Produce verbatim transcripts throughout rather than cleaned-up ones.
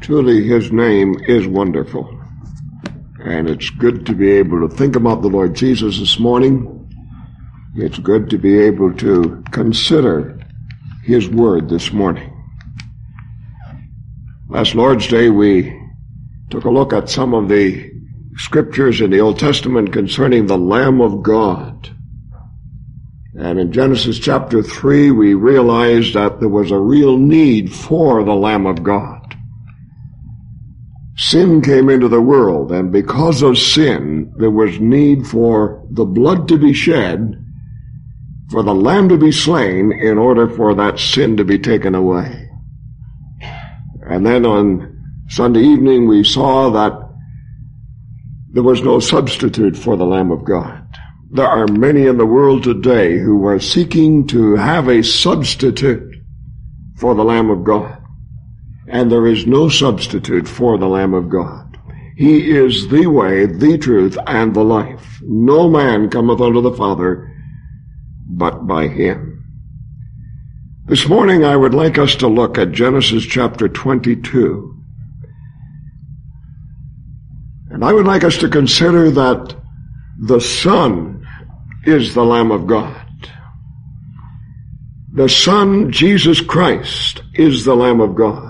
Truly, his name is wonderful. And it's good to be able to think about the Lord Jesus this morning. It's good to be able to consider his word this morning. Last Lord's Day, we took a look at some of the scriptures in the Old Testament concerning the Lamb of God. And in Genesis chapter three, we realized that there was a real need for the Lamb of God. Sin came into the world, and because of sin, there was need for the blood to be shed, for the Lamb to be slain, in order for that sin to be taken away. And then on Sunday evening, we saw that there was no substitute for the Lamb of God. There are many in the world today who are seeking to have a substitute for the Lamb of God. And there is no substitute for the Lamb of God. He is the way, the truth, and the life. No man cometh unto the Father but by him. This morning I would like us to look at Genesis chapter twenty-two. And I would like us to consider that the Son is the Lamb of God. The Son, Jesus Christ, is the Lamb of God.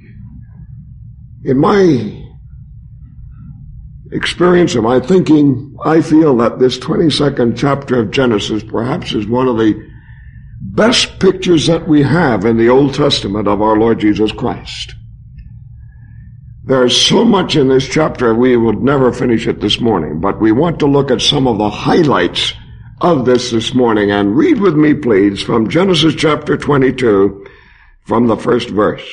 In my experience, in my thinking, I feel that this twenty-second chapter of Genesis perhaps is one of the best pictures that we have in the Old Testament of our Lord Jesus Christ. There's so much in this chapter, we would never finish it this morning, but we want to look at some of the highlights of this this morning. And read with me, please, from Genesis chapter twenty-two, from the first verse.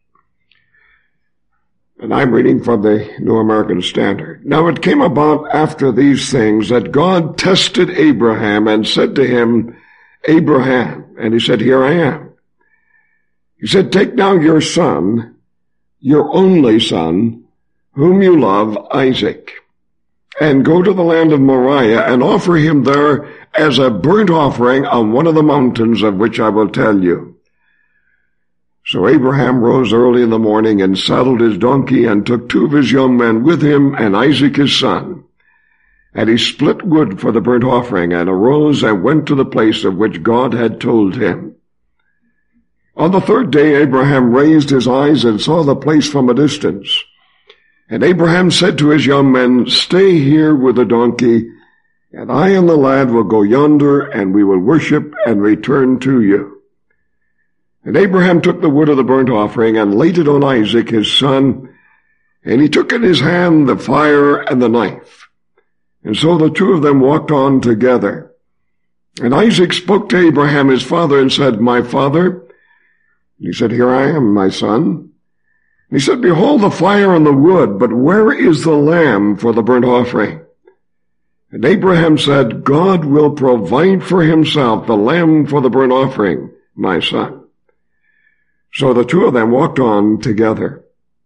And I'm reading from the New American Standard. Now it came about after these things that God tested Abraham and said to him, Abraham, and he said, Here I am. He said, Take now your son, your only son, whom you love, Isaac, and go to the land of Moriah and offer him there as a burnt offering on one of the mountains of which I will tell you. So Abraham rose early in the morning and saddled his donkey and took two of his young men with him and Isaac his son. And he split wood for the burnt offering and arose and went to the place of which God had told him. On the third day Abraham raised his eyes and saw the place from a distance. And Abraham said to his young men, Stay here with the donkey, and I and the lad will go yonder, and we will worship and return to you. And Abraham took the wood of the burnt offering and laid it on Isaac his son, and he took in his hand the fire and the knife. And so the two of them walked on together. And Isaac spoke to Abraham his father and said, My father? And he said, Here I am, my son. And he said, Behold the fire and the wood, but where is the lamb for the burnt offering? And Abraham said, God will provide for himself the lamb for the burnt offering, my son. So the two of them walked on together.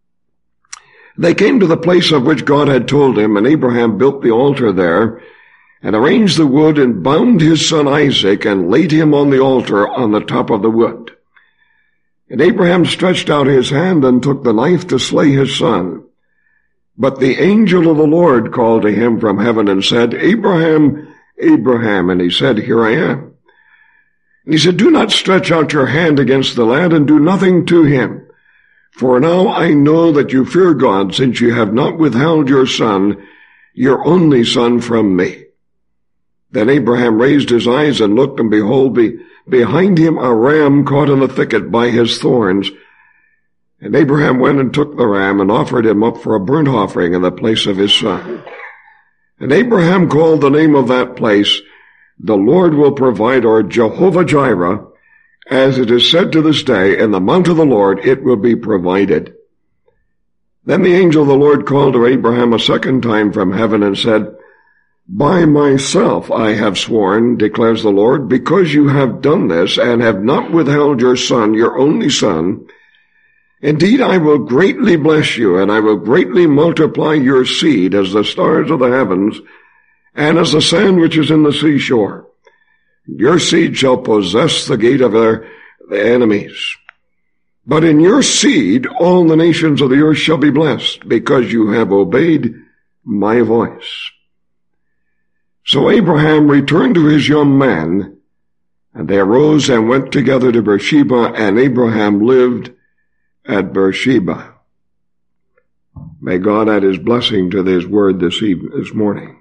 They came to the place of which God had told him, and Abraham built the altar there, and arranged the wood, and bound his son Isaac, and laid him on the altar on the top of the wood. And Abraham stretched out his hand and took the knife to slay his son. But the angel of the Lord called to him from heaven and said, Abraham, Abraham, and he said, Here I am. And he said, Do not stretch out your hand against the lad, and do nothing to him. For now I know that you fear God, since you have not withheld your son, your only son, from me. Then Abraham raised his eyes and looked, and behold, be, behind him a ram caught in the thicket by his thorns. And Abraham went and took the ram, and offered him up for a burnt offering in the place of his son. And Abraham called the name of that place, The Lord will provide, or Jehovah-Jireh, as it is said to this day, In the mount of the Lord it will be provided. Then the angel of the Lord called to Abraham a second time from heaven and said, By myself I have sworn, declares the Lord, because you have done this, and have not withheld your son, your only son. Indeed, I will greatly bless you, and I will greatly multiply your seed as the stars of the heavens, and as the sand which is in the seashore. Your seed shall possess the gate of their the enemies. But in your seed all the nations of the earth shall be blessed, because you have obeyed my voice. So Abraham returned to his young men, and they arose and went together to Beersheba, and Abraham lived at Beersheba. May God add his blessing to his word this evening, this morning.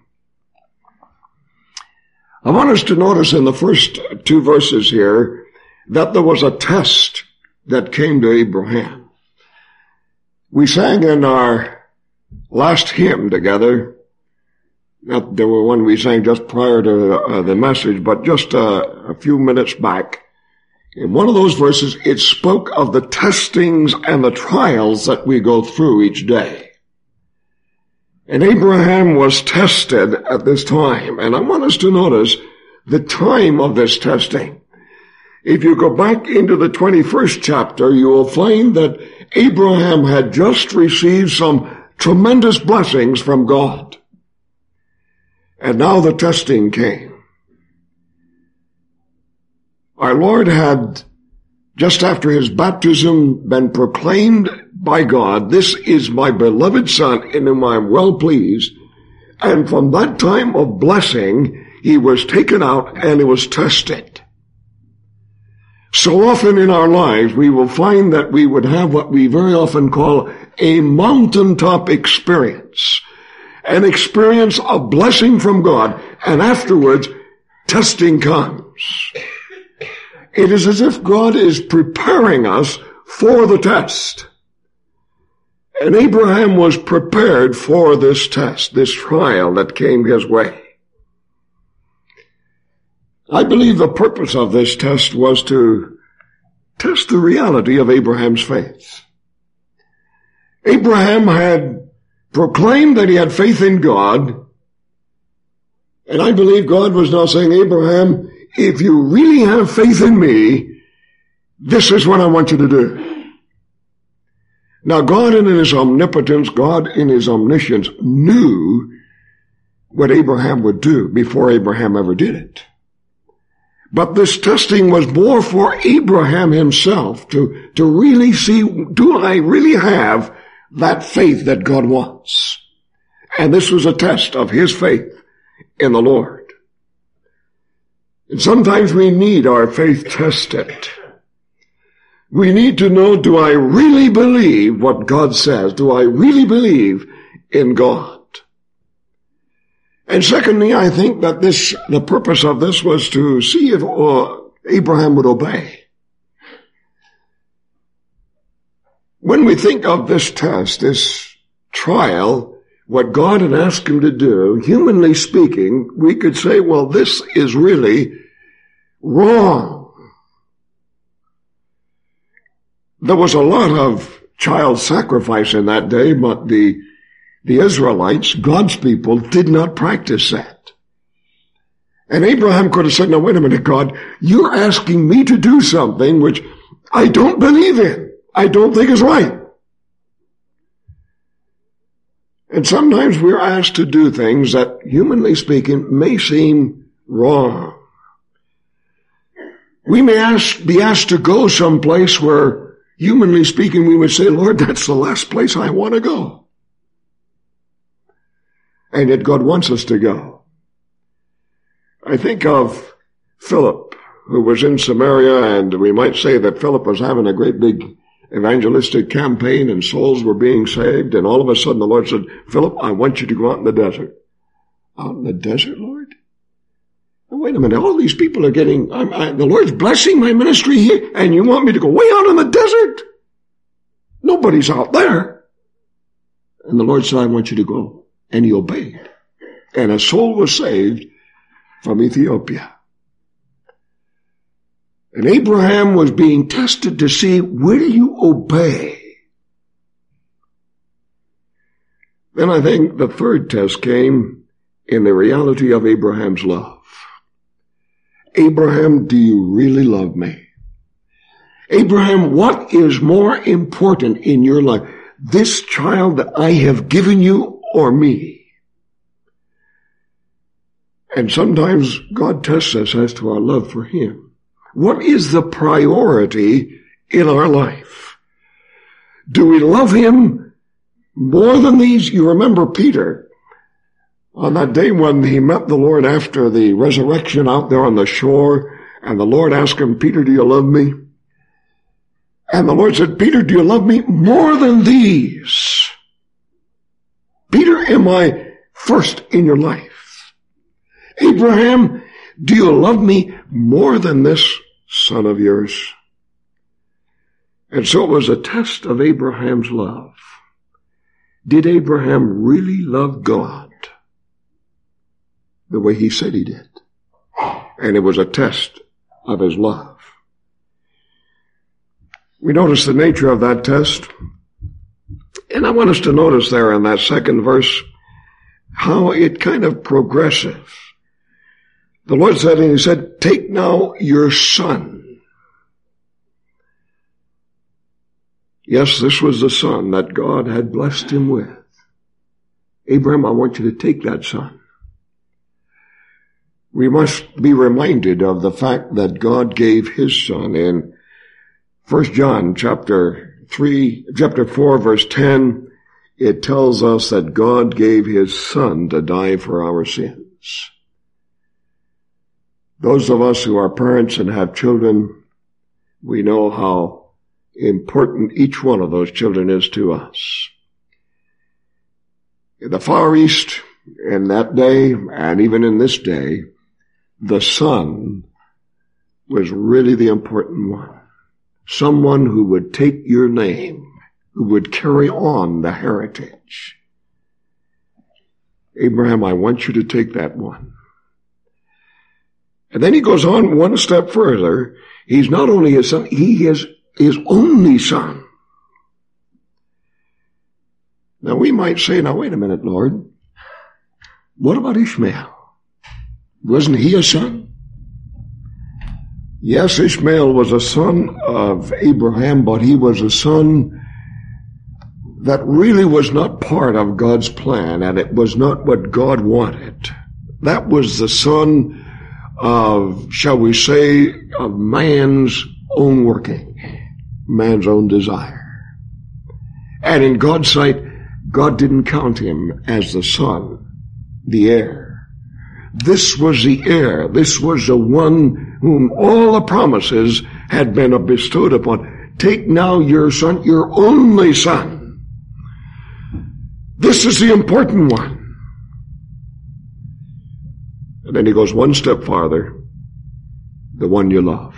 I want us to notice in the first two verses here that there was a test that came to Abraham. We sang in our last hymn together, not the one we sang just prior to uh, the message, but just uh, a few minutes back. In one of those verses, it spoke of the testings and the trials that we go through each day. And Abraham was tested at this time. And I want us to notice the time of this testing. If you go back into the twenty-first chapter, you will find that Abraham had just received some tremendous blessings from God. And now the testing came. Our Lord had, just after his baptism, been proclaimed by God, "This is my beloved Son, in whom I am well pleased." And from that time of blessing, he was taken out and he was tested. So often in our lives, we will find that we would have what we very often call a mountaintop experience. An experience of blessing from God, and afterwards, testing comes. It is as if God is preparing us for the test. And Abraham was prepared for this test, this trial that came his way. I believe the purpose of this test was to test the reality of Abraham's faith. Abraham had proclaimed that he had faith in God, and I believe God was now saying, "Abraham, if you really have faith in me, this is what I want you to do." Now, God in his omnipotence, God in his omniscience knew what Abraham would do before Abraham ever did it. But this testing was more for Abraham himself to, to really see, do I really have that faith that God wants? And this was a test of his faith in the Lord. And sometimes we need our faith tested. We need to know, do I really believe what God says? Do I really believe in God? And secondly, I think that this, the purpose of this was to see if uh, Abraham would obey. When we think of this test, this trial, what God had asked him to do, humanly speaking, we could say, well, this is really wrong. There was a lot of child sacrifice in that day, but the The Israelites, God's people, did not practice that. And Abraham could have said, "Now wait a minute, God, you're asking me to do something which I don't believe in. I don't think is right." And sometimes we're asked to do things that, humanly speaking, may seem wrong. We may ask, be asked to go someplace where, humanly speaking, we would say, "Lord, that's the last place I want to go." And yet God wants us to go. I think of Philip, who was in Samaria, and we might say that Philip was having a great big evangelistic campaign and souls were being saved, and all of a sudden the Lord said, "Philip, I want you to go out in the desert." "Out in the desert, Lord? Now, wait a minute, all these people are getting, I'm, I, the Lord's blessing my ministry here, and you want me to go way out in the desert? Nobody's out there." And the Lord said, "I want you to go." And he obeyed. And a soul was saved from Ethiopia. And Abraham was being tested to see, will you obey? Then I think the third test came in the reality of Abraham's love. Abraham, do you really love me? Abraham, what is more important in your life? This child that I have given you, or me? And sometimes God tests us as to our love for him. What is the priority in our life? Do we love him more than these? You remember Peter on that day when he met the Lord after the resurrection out there on the shore, and the Lord asked him, Peter, do you love me? And the Lord said, Peter, do you love me more than these? Peter, am I first in your life? Abraham, do you love me more than this son of yours? And so it was a test of Abraham's love. Did Abraham really love God the way he said he did? And it was a test of his love. We notice the nature of that test. And I want us to notice there in that second verse how it kind of progresses. The Lord said, and he said, take now your son. Yes, this was the son that God had blessed him with. Abraham, I want you to take that son. We must be reminded of the fact that God gave his son in First John chapter three, chapter four, verse ten. It tells us that God gave his son to die for our sins. Those of us who are parents and have children, we know how important each one of those children is to us. In the Far East, in that day, and even in this day, the son was really the important one. Someone who would take your name, who would carry on the heritage. Abraham, I want you to take that one. And then he goes on one step further. He's not only his son, he is his only son. Now we might say, now wait a minute, Lord. What about Ishmael? Wasn't he a son? Yes, Ishmael was a son of Abraham, but he was a son that really was not part of God's plan, and it was not what God wanted. That was the son of, shall we say, of man's own working, man's own desire. And in God's sight, God didn't count him as the son, the heir. This was the heir. This was the one whom all the promises had been bestowed upon. Take now your son, your only son. This is the important one. And then he goes one step farther. The one you love.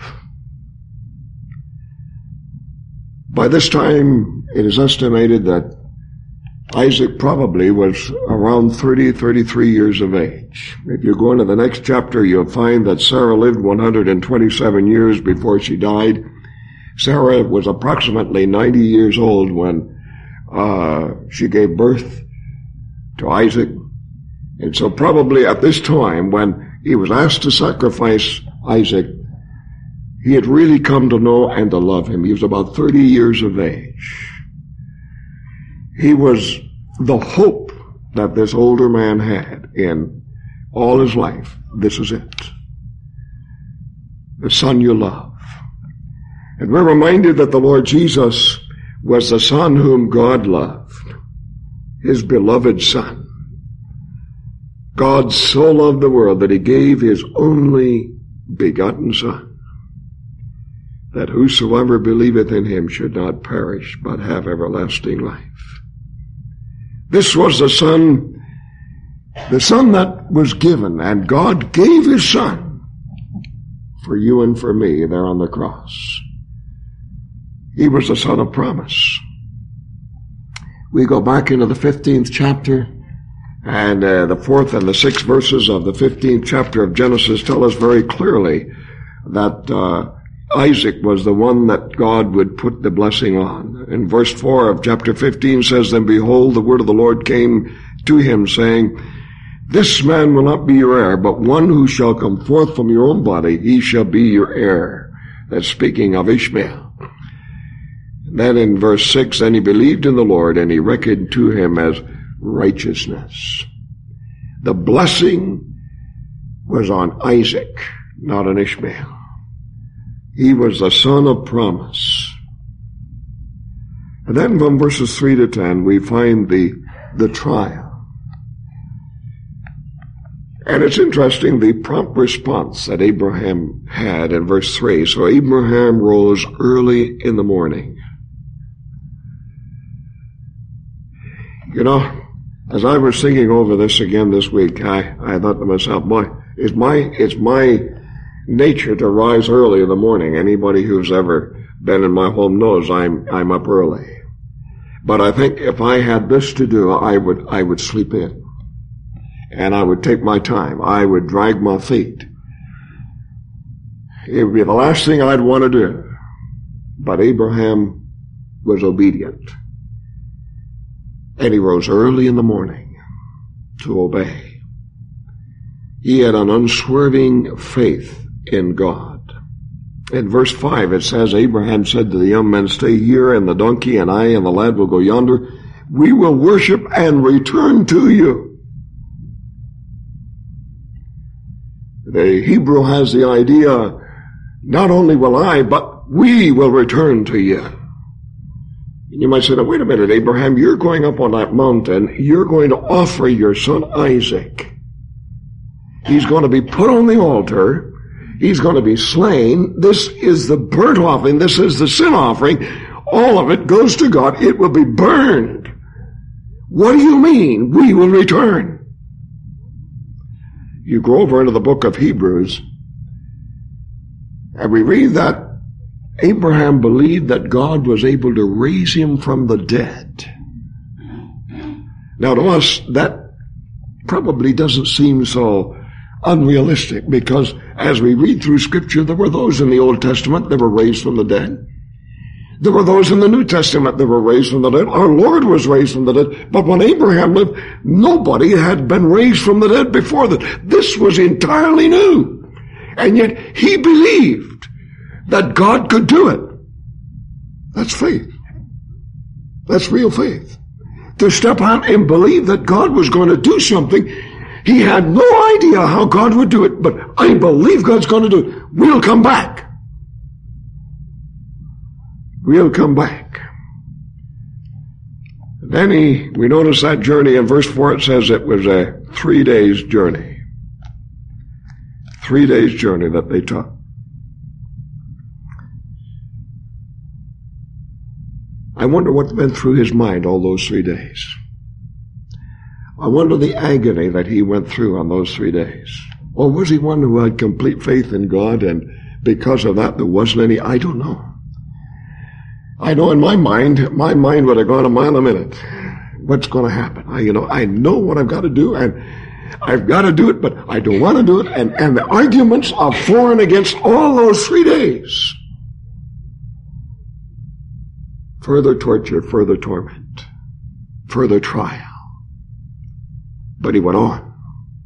By this time, it is estimated that Isaac probably was around thirty, thirty-three years of age. If you go into the next chapter, you'll find that Sarah lived one hundred twenty-seven years before she died. Sarah was approximately ninety years old when uh, she gave birth to Isaac. And so probably at this time, when he was asked to sacrifice Isaac, he had really come to know and to love him. He was about thirty years of age. He was the hope that this older man had in all his life. This is it. The son you love. And we're reminded that the Lord Jesus was the son whom God loved. His beloved son. God so loved the world that he gave his only begotten son, that whosoever believeth in him should not perish, but have everlasting life. This was the son, the son that was given, and God gave his son for you and for me there on the cross. He was the son of promise. We go back into the fifteenth chapter, and uh, the fourth and the sixth verses of the fifteenth chapter of Genesis tell us very clearly that uh, Isaac was the one that God would put the blessing on. In verse four of chapter fifteen says, Then behold, the word of the Lord came to him, saying, This man will not be your heir, but one who shall come forth from your own body, he shall be your heir. That's speaking of Ishmael. And then in verse six, Then he believed in the Lord, and he reckoned to him as righteousness. The blessing was on Isaac, not on Ishmael. He was the son of promise. And then from verses three to ten, we find the, the trial. And it's interesting, the prompt response that Abraham had in verse three. So Abraham rose early in the morning. You know, as I was thinking over this again this week, I, I thought to myself, boy, it's my, it's my nature to rise early in the morning. Anybody who's ever been in my home knows I'm, I'm up early. But I think if I had this to do, I would, I would sleep in. And I would take my time. I would drag my feet. It would be the last thing I'd want to do. But Abraham was obedient. And he rose early in the morning to obey. He had an unswerving faith in God. In verse five it says, Abraham said to the young men, stay here, and the donkey and I and the lad will go yonder. We will worship and return to you. The Hebrew has the idea, not only will I, but we will return to you. And you might say, now wait a minute, Abraham, you're going up on that mountain, you're going to offer your son Isaac. He's going to be put on the altar, he's going to be slain. This is the burnt offering, this is the sin offering. All of it goes to God, it will be burned. What do you mean, we will return? You go over into the book of Hebrews, and we read that Abraham believed that God was able to raise him from the dead. Now to us, that probably doesn't seem so unrealistic, because as we read through Scripture, there were those in the Old Testament that were raised from the dead. There were those in the New Testament that were raised from the dead. Our Lord was raised from the dead. But when Abraham lived, nobody had been raised from the dead before that. This was entirely new. And yet he believed that God could do it. That's faith. That's real faith. To step out and believe that God was going to do something. He had no idea how God would do it, but I believe God's going to do it. We'll come back. We'll come back. Then he, we notice that journey in verse four, it says it was a three days journey. Three days journey that they took. I wonder what went through his mind all those three days. I wonder the agony that he went through on those three days. Or was he one who had complete faith in God, and because of that there wasn't any? I don't know. I know in my mind, my mind would have gone a mile a minute. What's going to happen? I, you know, I know what I've got to do, and I've got to do it, but I don't want to do it. And, and the arguments are for and against all those three days. Further torture, further torment, further trial. But he went on.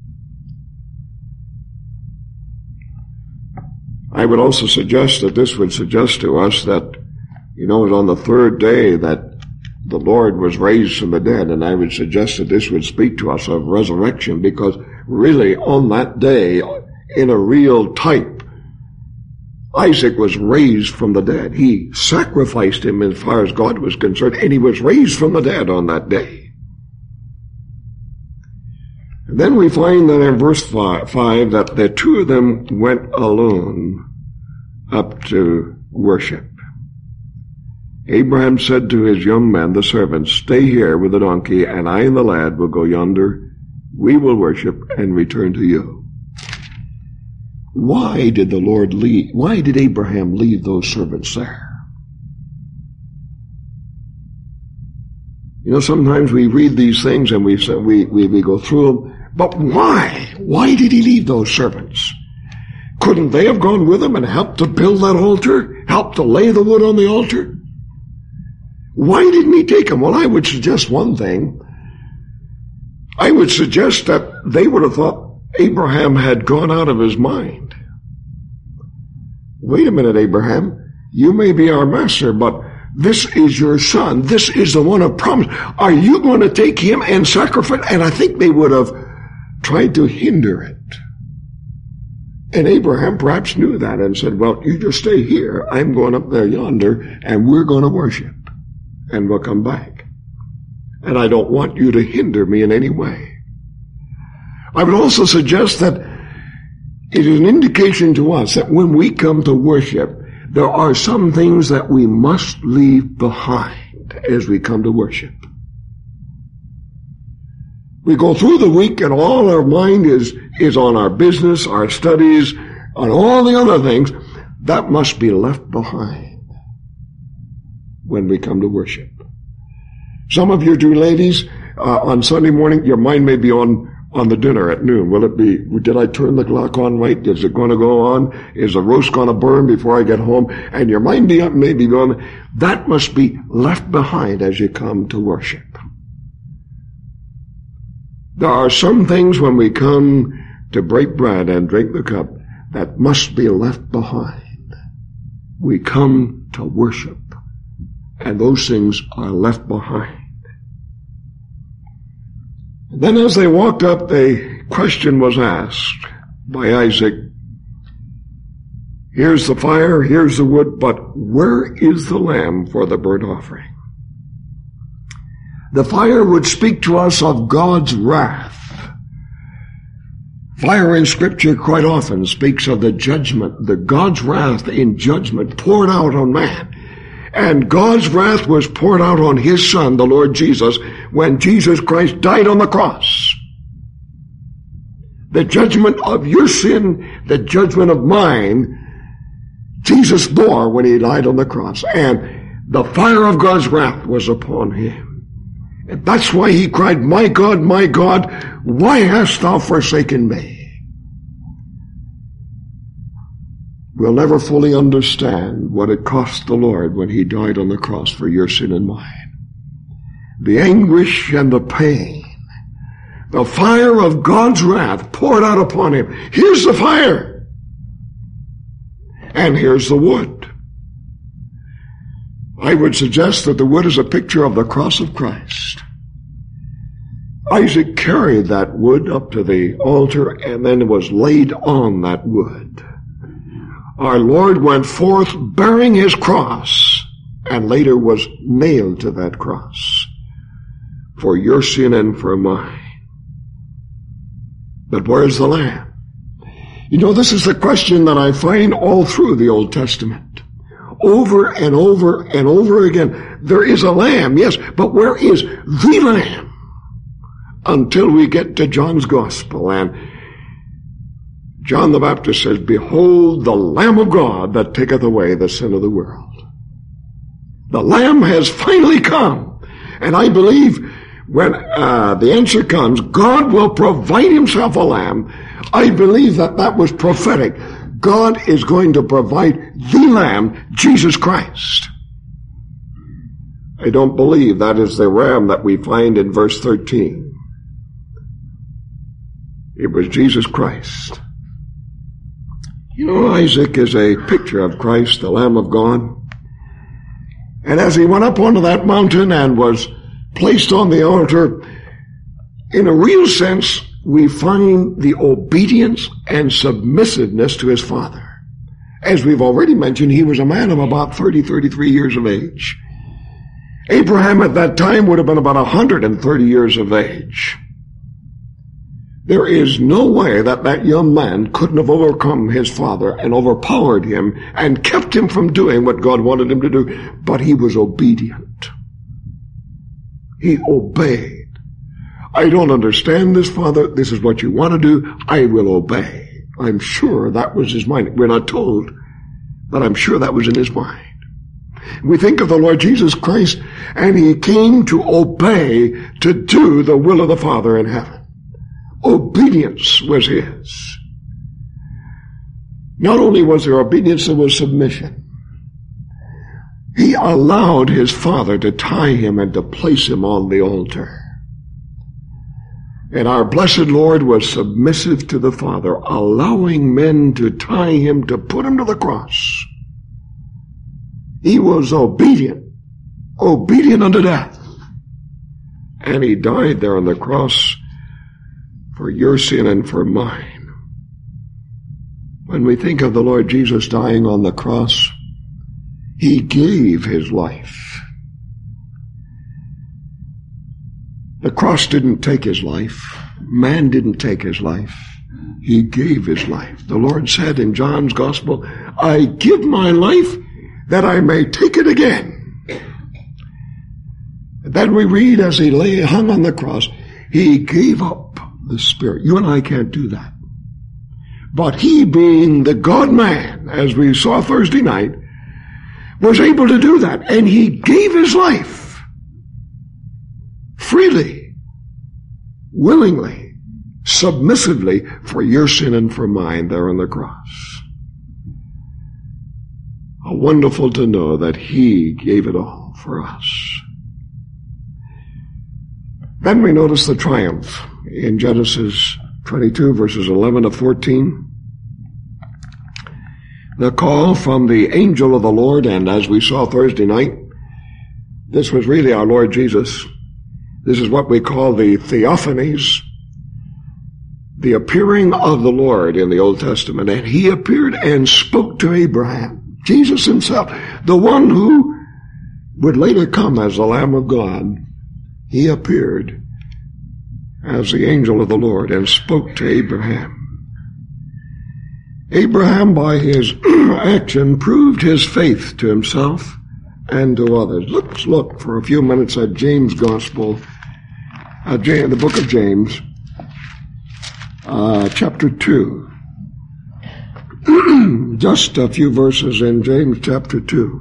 I would also suggest that this would suggest to us that, you know, it was on the third day that the Lord was raised from the dead, and I would suggest that this would speak to us of resurrection, because really on that day, in a real type, Isaac was raised from the dead. He sacrificed him as far as God was concerned, and he was raised from the dead on that day. And then we find that in verse five, five that the two of them went alone up to worship. Abraham said to his young men, the servants, stay here with the donkey, and I and the lad will go yonder. We will worship and return to you. Why did the Lord leave? Why did Abraham leave those servants there? You know, sometimes we read these things and we we we, we go through them, but why? Why did he leave those servants? Couldn't they have gone with him and helped to build that altar? Helped to lay the wood on the altar? Why didn't he take them? Well, I would suggest one thing. I would suggest that they would have thought Abraham had gone out of his mind. Wait a minute, Abraham. You may be our master, but this is your son. This is the one of promise. Are you going to take him and sacrifice? And I think they would have tried to hinder it. And Abraham perhaps knew that and said, well, you just stay here. I'm going up there yonder, and we're going to worship. and will come back. And I don't want you to hinder me in any way. I would also suggest that it is an indication to us that when we come to worship, there are some things that we must leave behind as we come to worship. We go through the week and all our mind is, is on our business, our studies, on all the other things. That must be left behind when we come to worship. Some of you two ladies, uh, on Sunday morning, your mind may be on, on the dinner at noon. Will it be, did I turn the clock on right? Is it going to go on? Is the roast going to burn before I get home? And your mind be up, maybe going, that must be left behind as you come to worship. There are some things when we come to break bread and drink the cup that must be left behind. We come to worship, and those things are left behind. And then as they walked up, a question was asked by Isaac. Here's the fire, here's the wood, but where is the lamb for the burnt offering? The fire would speak to us of God's wrath. Fire in Scripture quite often speaks of the judgment, the God's wrath in judgment poured out on man. And God's wrath was poured out on His Son, the Lord Jesus, when Jesus Christ died on the cross. The judgment of your sin, the judgment of mine, Jesus bore when He died on the cross. And the fire of God's wrath was upon Him. And that's why He cried, my God, my God, why hast thou forsaken me? We'll never fully understand what it cost the Lord when He died on the cross for your sin and mine. The anguish and the pain, the fire of God's wrath poured out upon Him. Here's the fire. And here's the wood. I would suggest that the wood is a picture of the cross of Christ. Isaac carried that wood up to the altar and then was laid on that wood. Our Lord went forth bearing His cross and later was nailed to that cross for your sin and for mine. But where's the lamb? You know, this is the question that I find all through the Old Testament. Over and over and over again. There is a lamb, yes, but where is the lamb? Until we get to John's Gospel, and John the Baptist says, behold the Lamb of God that taketh away the sin of the world. The Lamb has finally come. And I believe when uh, the answer comes, God will provide Himself a lamb. I believe that that was prophetic. God is going to provide the Lamb, Jesus Christ. I don't believe that is the ram that we find in verse thirteen. It was Jesus Christ. You know, Isaac is a picture of Christ, the Lamb of God. And as he went up onto that mountain and was placed on the altar, in a real sense, we find the obedience and submissiveness to his father. As we've already mentioned, he was a man of about thirty, thirty-three years of age. Abraham at that time would have been about one hundred thirty years of age. There is no way that that young man couldn't have overcome his father and overpowered him and kept him from doing what God wanted him to do. But he was obedient. He obeyed. I don't understand this, Father. This is what you want to do. I will obey. I'm sure that was his mind. We're not told, but I'm sure that was in his mind. We think of the Lord Jesus Christ, and he came to obey, to do the will of the Father in heaven. Obedience was his. Not only was there obedience, there was submission. He allowed his Father to tie him and to place him on the altar. And our blessed Lord was submissive to the Father, allowing men to tie him, to put him to the cross. He was obedient, obedient unto death. And he died there on the cross for your sin and for mine. When we think of the Lord Jesus dying on the cross, he gave his life. The cross didn't take his life. Man didn't take his life. He gave his life. The Lord said in John's Gospel, I give my life that I may take it again. And then we read as he lay hung on the cross, he gave up the Spirit. You and I can't do that. But he, being the God-man, as we saw Thursday night, was able to do that. And he gave his life freely, willingly, submissively for your sin and for mine there on the cross. How wonderful to know that he gave it all for us. Then we notice the triumph in Genesis twenty-two, verses eleven to fourteen. The call from the angel of the Lord, and as we saw Thursday night, this was really our Lord Jesus. This is what we call the theophanies, the appearing of the Lord in the Old Testament. And he appeared and spoke to Abraham, Jesus himself, the one who would later come as the Lamb of God. He appeared as the angel of the Lord and spoke to Abraham. Abraham, by his action, proved his faith to himself and to others. Let's look for a few minutes at James' Gospel, uh, the book of James, uh, chapter two. Just a few verses in James chapter two.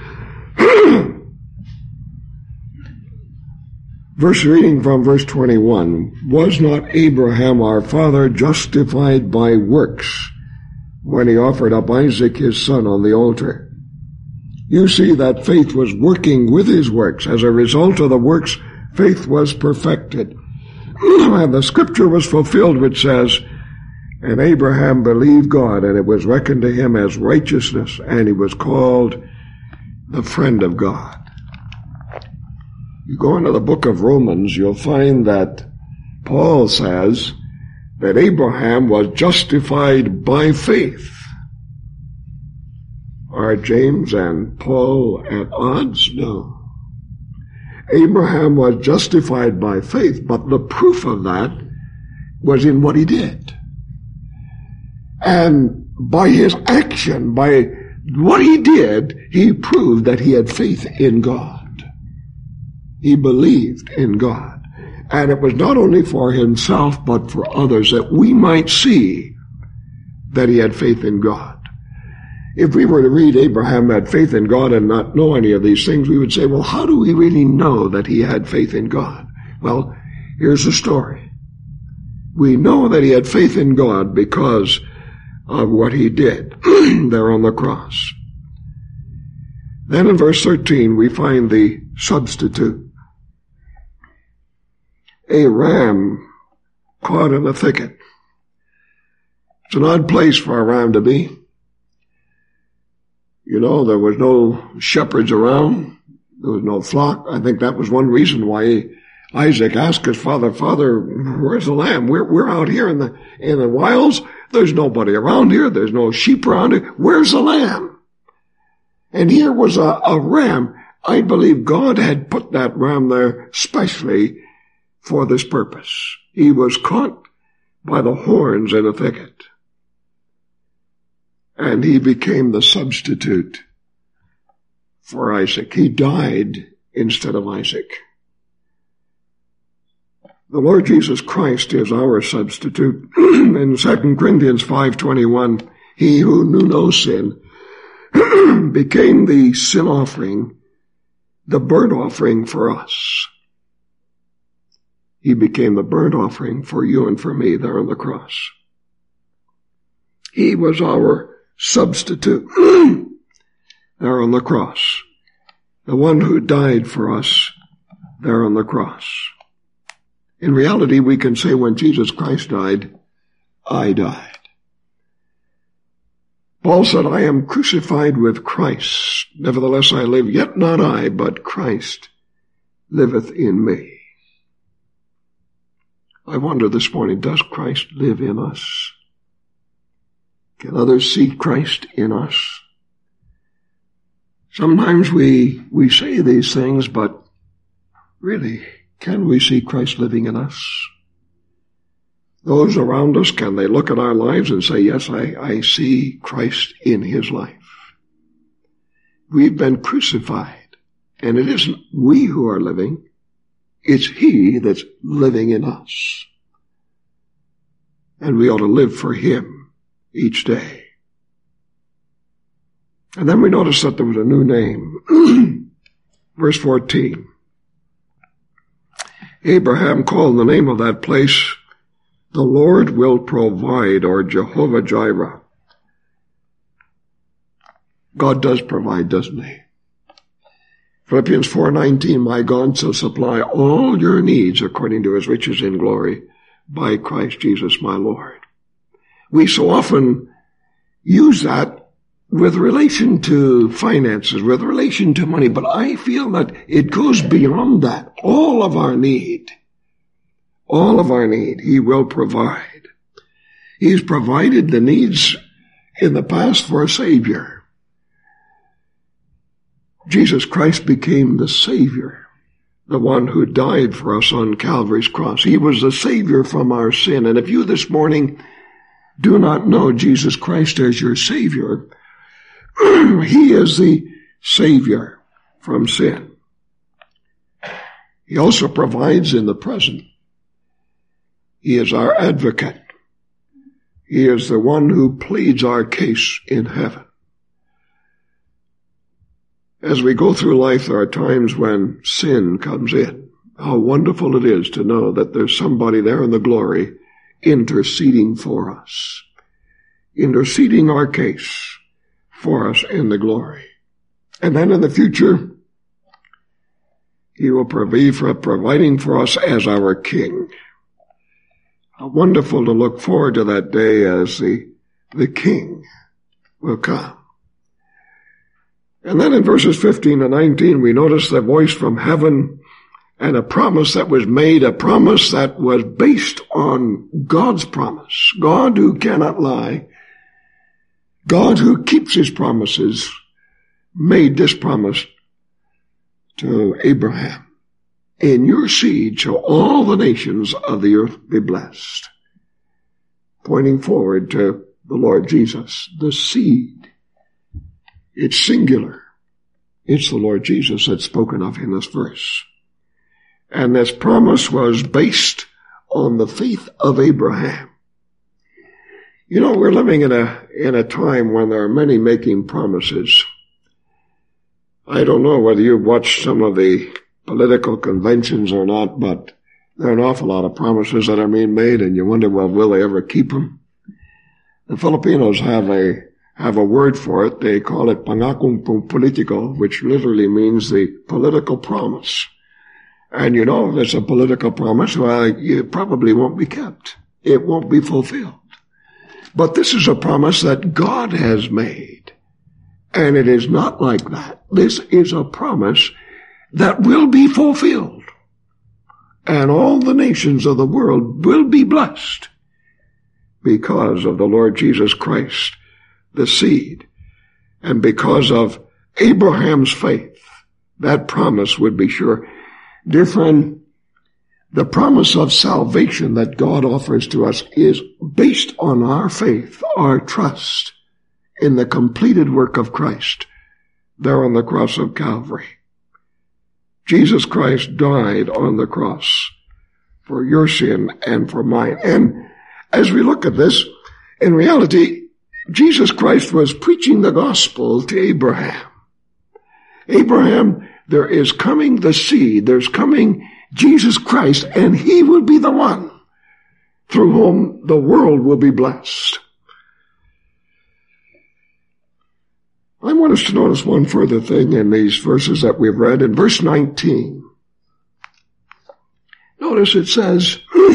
Verse reading from verse twenty-one, was not Abraham our father justified by works when he offered up Isaac his son on the altar? You see that faith was working with his works. As a result of the works, faith was perfected. And the scripture was fulfilled which says, and Abraham believed God, and it was reckoned to him as righteousness, and he was called the friend of God. You go into the book of Romans, you'll find that Paul says that Abraham was justified by faith. Are James and Paul at odds? No. Abraham was justified by faith, but the proof of that was in what he did. And by his action, by what he did, he proved that he had faith in God. He believed in God. And it was not only for himself, but for others, that we might see that he had faith in God. If we were to read Abraham had faith in God and not know any of these things, we would say, well, how do we really know that he had faith in God? Well, here's the story. We know that he had faith in God because of what he did there on the cross. Then in verse thirteen, we find the substitute. A ram caught in a thicket. It's an odd place for a ram to be. You know, there was no shepherds around. There was no flock. I think that was one reason why Isaac asked his father, Father, where's the lamb? We're, we're out here in the, in the wilds. There's nobody around here. There's no sheep around here. Where's the lamb? And here was a, a ram. I believe God had put that ram there specially for this purpose. He was caught by the horns in a thicket. And he became the substitute for Isaac. He died instead of Isaac. The Lord Jesus Christ is our substitute. In Second Corinthians five twenty-one, he who knew no sin became the sin offering, the burnt offering for us. He became the burnt offering for you and for me there on the cross. He was our substitute there on the cross. The one who died for us there on the cross. In reality, we can say when Jesus Christ died, I died. Paul said, I am crucified with Christ. Nevertheless I live, yet not I, but Christ liveth in me. I wonder this morning, does Christ live in us? Can others see Christ in us? Sometimes we, we say these things, but really, Can we see Christ living in us? Those around us, can they look at our lives and say, yes, I, I see Christ in his life? We've been crucified, and it isn't we who are living, it's he that's living in us. And we ought to live for him each day. And then we notice that there was a new name. Verse fourteen. Abraham called the name of that place, the Lord will provide, or Jehovah Jireh. God does provide, doesn't he? Philippians four nineteen, my God shall supply all your needs according to his riches in glory by Christ Jesus my Lord. We so often use that with relation to finances, with relation to money, but I feel that it goes beyond that. All of our need, all of our need, he will provide. He's provided the needs in the past for a Savior. Jesus Christ became the Savior, the one who died for us on Calvary's cross. He was the Savior from our sin. And if you this morning do not know Jesus Christ as your Savior, he is the Savior from sin. He also provides in the present. He is our advocate. He is the one who pleads our case in heaven. As we go through life, there are times when sin comes in. How wonderful it is to know that there's somebody there in the glory interceding for us, interceding our case for us in the glory. And then in the future, he will provide for providing for us as our King. How wonderful to look forward to that day as the, the King will come. And then in verses fifteen and nineteen, we notice the voice from heaven and a promise that was made, a promise that was based on God's promise. God who cannot lie, God who keeps his promises, made this promise to Abraham. In your seed shall all the nations of the earth be blessed. Pointing forward to the Lord Jesus, the seed. It's singular. It's the Lord Jesus that's spoken of in this verse. And this promise was based on the faith of Abraham. You know, we're living in a, in a time when there are many making promises. I don't know whether you've watched some of the political conventions or not, but there are an awful lot of promises that are being made, and you wonder, well, will they ever keep them? The Filipinos have a have a word for it. They call it pangakong politiko, which literally means the political promise. And you know, if it's a political promise, well, it probably won't be kept. It won't be fulfilled. But this is a promise that God has made. And it is not like that. This is a promise that will be fulfilled. And all the nations of the world will be blessed because of the Lord Jesus Christ, the seed. And because of Abraham's faith, that promise would be sure. Dear friend, the promise of salvation that God offers to us is based on our faith, our trust in the completed work of Christ there on the cross of Calvary. Jesus Christ died on the cross for your sin and for mine. And as we look at this, in reality, Jesus Christ was preaching the gospel to Abraham. Abraham, there is coming the seed, there's coming Jesus Christ, and he will be the one through whom the world will be blessed. I want us to notice one further thing in these verses that we've read. In verse nineteen, notice it says,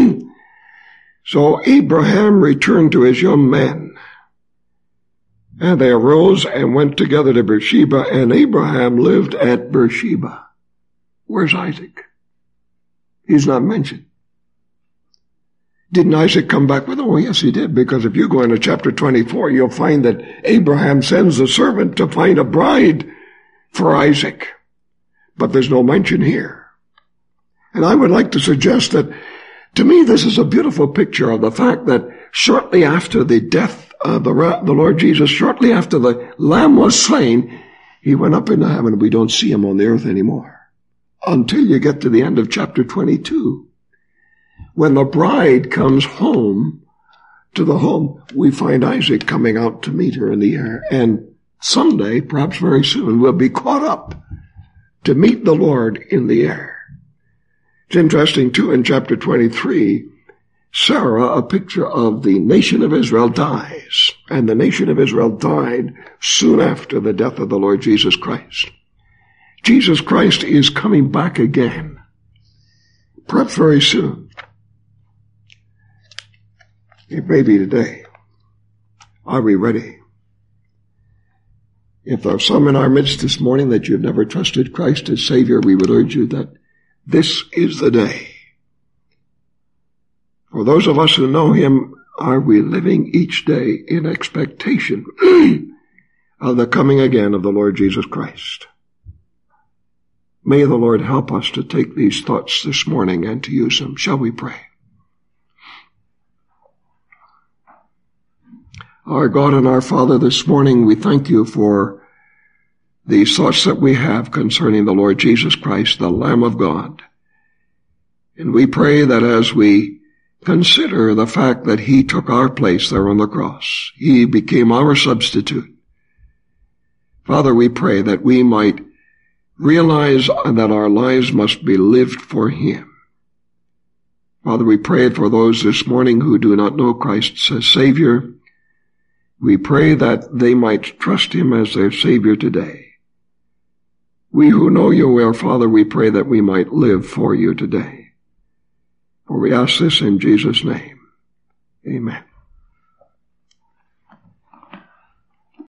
so Abraham returned to his young men, and they arose and went together to Beersheba, and Abraham lived at Beersheba. Where's Isaac? He's not mentioned. Didn't Isaac come back with him? Oh, yes, he did, because if you go into chapter twenty-four, you'll find that Abraham sends a servant to find a bride for Isaac. But there's no mention here. And I would like to suggest that, to me, this is a beautiful picture of the fact that shortly after the death of the, the Lord Jesus, shortly after the Lamb was slain, he went up into heaven. We don't see him on the earth anymore until you get to the end of chapter twenty-two. When the bride comes home to the home, we find Isaac coming out to meet her in the air. And someday, perhaps very soon, we'll be caught up to meet the Lord in the air. It's interesting, too, in chapter twenty-three, Sarah, a picture of the nation of Israel, dies. And the nation of Israel died soon after the death of the Lord Jesus Christ. Jesus Christ is coming back again, perhaps very soon. It may be today. Are we ready? If there are some in our midst this morning that you've never trusted Christ as Savior, we would urge you that this is the day. For those of us who know him, are we living each day in expectation of the coming again of the Lord Jesus Christ? May the Lord help us to take these thoughts this morning and to use them. Shall we pray? Our God and our Father, this morning we thank you for these thoughts that we have concerning the Lord Jesus Christ, the Lamb of God. And we pray that as we consider the fact that he took our place there on the cross, he became our substitute. Father, we pray that we might realize that our lives must be lived for him. Father, we pray for those this morning who do not know Christ as Savior. We pray that they might trust him as their Savior today. We who know you, our Father, we pray that we might live for you today. For we ask this in Jesus' name. Amen.